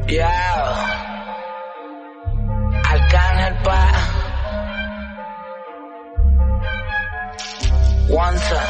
Arcángel pa Wanza.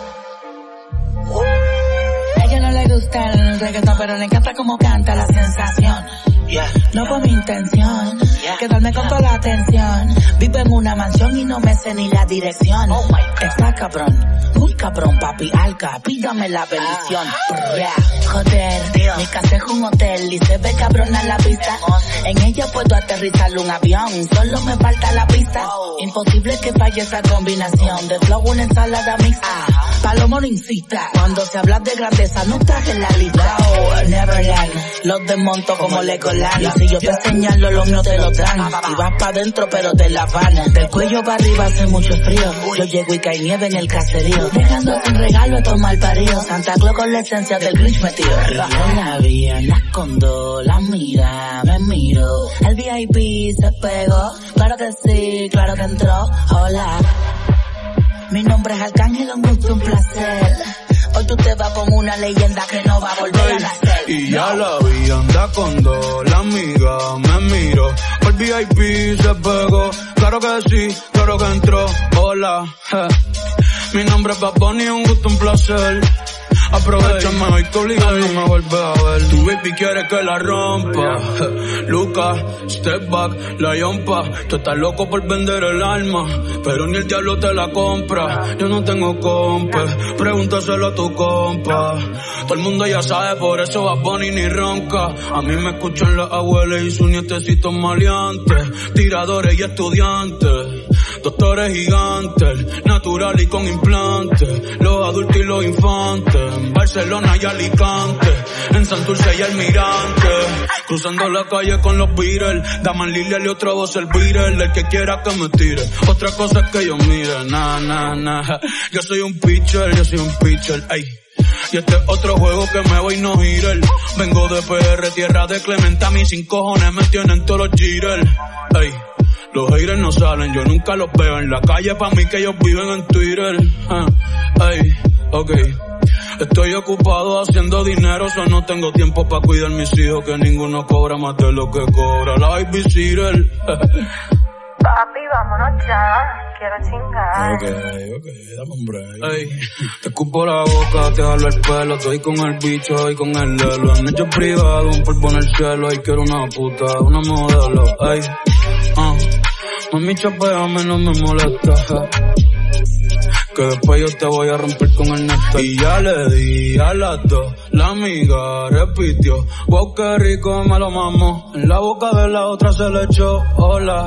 A ella no le gusta el reggaetón, pero le encanta como canta la sensación. No fue mi intención quedarme con toda la atención. Vivo en una mansión y no me sé ni la dirección. Está cabrón, muy cabrón, papi Alca, pídame la bendición. Joder, mi casa es un hotel y se ve cabrona la vista. En ella puedo aterrizar un avión, solo me falta la pista. Imposible que falle esa combinación de flow, una ensalada mixta. Palomo no incita, cuando se habla de grandeza no estás en la lista. Neverland, los desmonto como Legoland. Y si yo te señalo, los míos te lo dan. Y vas pa' dentro pero te la van. Del cuello para arriba hace mucho frío. Yo llego y cae nieve en el caserío, dejándote un regalo a todo mal parido. Santa Claus con la esencia del Grinch metido. Yo la vi, la escondo, la mira, me miro. El VIP se pegó, claro que sí, claro que entró. Hola, mi nombre es Arcángel, un gusto, un placer. Hoy tú te vas con una leyenda que no va a volver a nacer. Y ya la vi, anda con dos, la amiga me miró. El VIP se pegó, claro que sí, claro que entró. Hola, mi nombre es Bad Bunny, un gusto, un placer. Aprovechame hoy que obligado no me vuelves a ver. Tu baby quiere que la rompa. Lucas, step back, la yompa. Tú estás loco por vender el alma, pero ni el diablo te la compra. Yo no tengo compa, pregúntaselo a tu compa. Todo el mundo ya sabe, por eso Bad Bunny ni ronca. A mí me escuchan las abuelas y sus nietecitos maleantes. Tiradores y estudiantes, doctores gigantes, natural y con implantes. Los adultos y los infantes, en Barcelona y Alicante, en Santurce y Almirante. Cruzando la calle con los Beatles, Daman Lilia y otra voz el Beatle. El que quiera que me tire, otra cosa es que yo mire. Yo soy un pitcher, ey. Y este es otro juego que me voy no girar. Vengo de PR, tierra de Clemente, a mí sin cojones me tienen todos los jitters, ey. Los haters no salen, yo nunca los veo en la calle, pa' mí que ellos viven en Twitter. Ey, ok. Estoy ocupado haciendo dinero, so no tengo tiempo pa' cuidar mis hijos, que ninguno cobra más de lo que cobra la babysitter. Papi, vámonos ya, quiero chingar. Ok, dame un break. Ey, te escupo la boca, te jalo el pelo, estoy con el bicho y con el lelo. En hecho privado, un polvo en el cielo, y quiero una puta, una modelo. Ey, mami, chapeame, no me molesta, que después yo te voy a romper con el neto. Y ya le di a las dos, la amiga repitió, wow, qué rico me lo mamó. En la boca de la otra se le echó. Hola,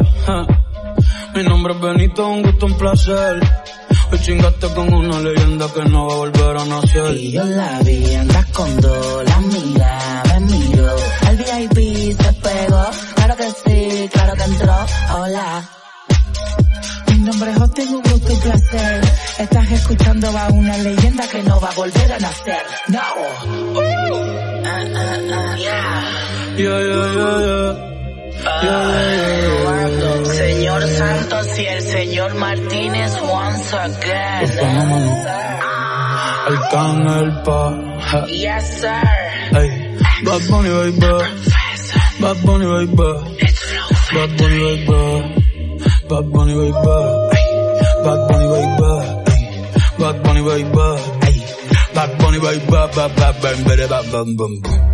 mi nombre es Benito, un gusto, un placer. Hoy chingaste con una leyenda que no va a volver a nacer. Y yo la vi, anda con dos, la amiga me miró. El VIP se pegó, claro que sí, claro que entró. Hola, mi nombre es Hostia, un gusto, un placer. Estás escuchando a una leyenda que no va a volver a nacer. No. Señor Santos y el señor Martínez once again. Arcángel pa. Yes sir. Ey, Bad Bunny baby, Bad Bunny baby, Bad Bunny baby, Bad Bunny baby, Bad Bunny baby, Bad Bunny baby, Bad Bunny baby, Bad Bunny baby,